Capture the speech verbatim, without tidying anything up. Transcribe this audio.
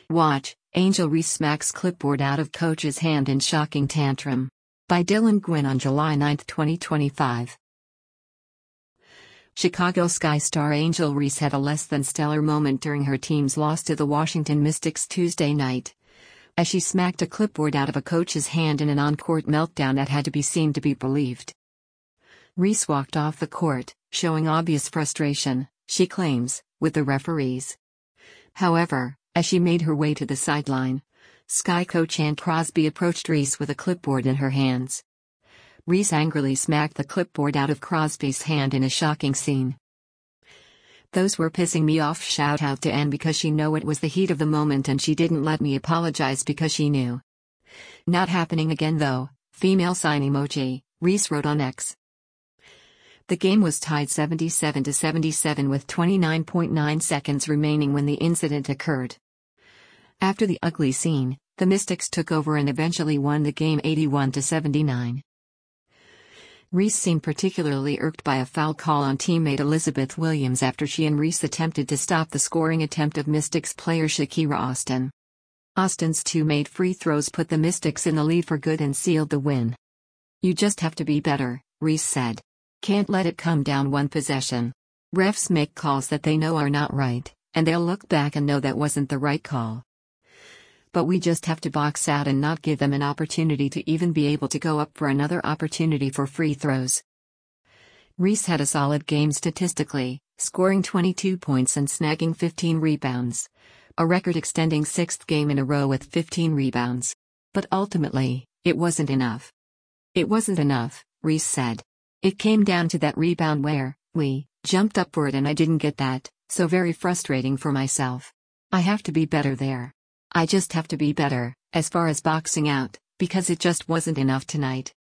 Watch, Angel Reese smacks clipboard out of coach's hand in shocking tantrum. By Dylan Gwynn on July ninth twenty twenty-five. Chicago Sky star Angel Reese had a less than stellar moment during her team's loss to the Washington Mystics Tuesday night, as she smacked a clipboard out of a coach's hand in an on-court meltdown that had to be seen to be believed. Reese walked off the court, showing obvious frustration, she claims, with the referees. However, as she made her way to the sideline, Sky coach Ann Crosby approached Reese with a clipboard in her hands. Reese angrily smacked the clipboard out of Crosby's hand in a shocking scene. "Those were pissing me off." Shout out to Ann because she know it was the heat of the moment and she didn't let me apologize because she knew. "Not happening again though, female sign emoji," Reese wrote on X. The game was tied seventy-seven to seventy-seven with twenty-nine point nine seconds remaining when the incident occurred. After the ugly scene, the Mystics took over and eventually won the game eighty-one to seventy-nine. Reese seemed particularly irked by a foul call on teammate Elizabeth Williams after she and Reese attempted to stop the scoring attempt of Mystics player Shakira Austin. Austin's two made free throws put the Mystics in the lead for good and sealed the win. "You just have to be better," Reese said. "Can't let it come down one possession. Refs make calls that they know are not right, and they'll look back and know that wasn't the right call. But we just have to box out and not give them an opportunity to even be able to go up for another opportunity for free throws." Reese had a solid game statistically, scoring twenty-two points and snagging fifteen rebounds, a record-extending sixth game in a row with fifteen rebounds. But ultimately, it wasn't enough. "It wasn't enough," Reese said. "It came down to that rebound where we jumped up for it and I didn't get that, so very frustrating for myself. I have to be better there. I just have to be better, as far as boxing out, because it just wasn't enough tonight."